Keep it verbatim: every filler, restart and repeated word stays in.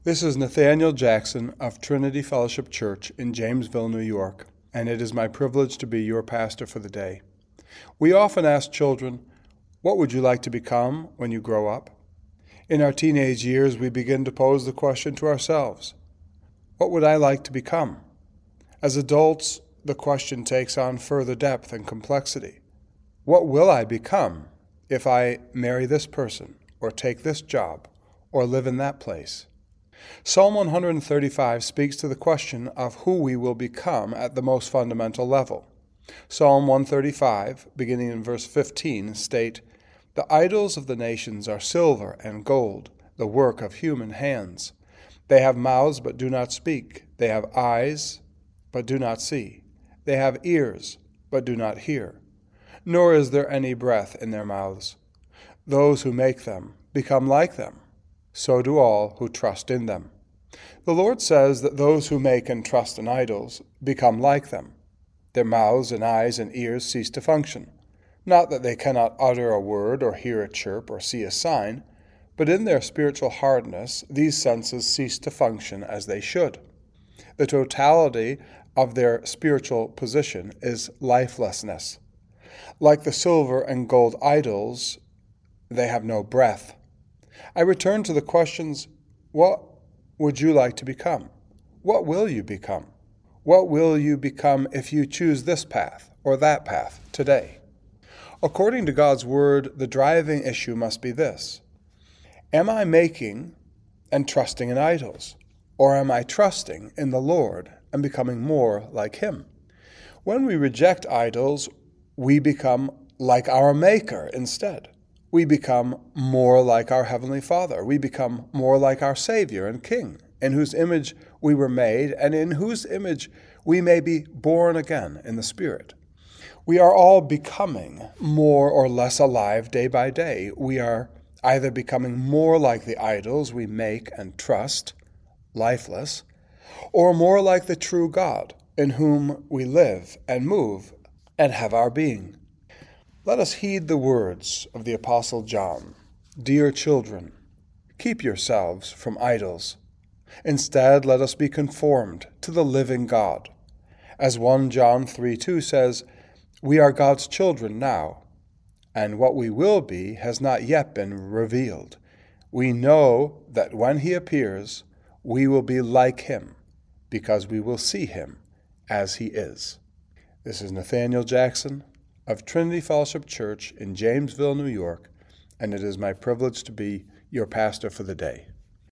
This is Nathaniel Jackson of Trinity Fellowship Church in Jamesville, New York, and it is my privilege to be your pastor for the day. We often ask children, what would you like to become when you grow up? In our teenage years, we begin to pose the question to ourselves, what would I like to become? As adults, the question takes on further depth and complexity. What will I become if I marry this person, or take this job, or live in that place? Psalm one thirty-five speaks to the question of who we will become at the most fundamental level. Psalm one thirty-five, beginning in verse fifteen, state, "The idols of the nations are silver and gold, the work of human hands. They have mouths but do not speak. They have eyes but do not see. They have ears but do not hear. Nor is there any breath in their mouths. Those who make them become like them. So do all who trust in them." The Lord says that those who make and trust in idols become like them. Their mouths and eyes and ears cease to function. Not that they cannot utter a word or hear a chirp or see a sign, but in their spiritual hardness, these senses cease to function as they should. The totality of their spiritual position is lifelessness. Like the silver and gold idols, they have no breath. I return to the questions, what would you like to become? What will you become? What will you become if you choose this path or that path today? According to God's Word, the driving issue must be this. Am I making and trusting in idols, or am I trusting in the Lord and becoming more like Him? When we reject idols, we become like our Maker instead. We become more like our Heavenly Father. We become more like our Savior and King, in whose image we were made and in whose image we may be born again in the Spirit. We are all becoming more or less alive day by day. We are either becoming more like the idols we make and trust, lifeless, or more like the true God, in whom we live and move and have our being. Let us heed the words of the Apostle John. Dear children, keep yourselves from idols. Instead, let us be conformed to the living God. As First John three two says, we are God's children now, and what we will be has not yet been revealed. We know that when He appears, we will be like Him, because we will see Him as He is. This is Nathaniel Jackson of Trinity Fellowship Church in Jamesville, New York, and it is my privilege to be your pastor for the day.